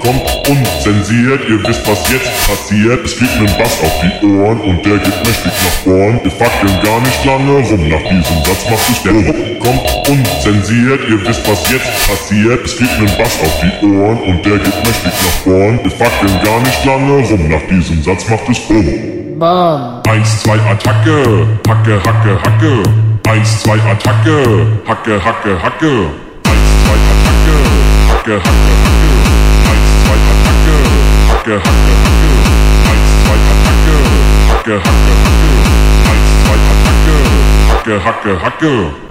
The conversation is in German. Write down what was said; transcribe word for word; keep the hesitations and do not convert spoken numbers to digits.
kommt unzensiert. Ihr wisst, was jetzt passiert. Es fliegt nen Bass auf die Ohren und der geht mächtig nach vorn. Wir fackeln gar nicht lange rum, nach diesem Satz macht es der Druck kommt unzensiert. Ihr wisst, was jetzt passiert. Es fliegt nen Bass auf die Ohren und der geht mächtig nach vorn. Wir fackeln gar nicht lange rum, nach diesem Satz macht es Bumm. Bam. Eins, zwei, Attacke, Hacke, Hacke, Hacke. Eins, zwei, Attacke, Hacke, Hacke, Hacke. Eins, zwei, Attacke, Hacke, Hacke, Hacke. Eins, zwei, Attacke, Hacke, Hacke, Hacke. Eins, zwei, Attacke, Hacke, Hacke, Hacke. Eins, zwei, Attacke, Hacke, Hacke, Hacke.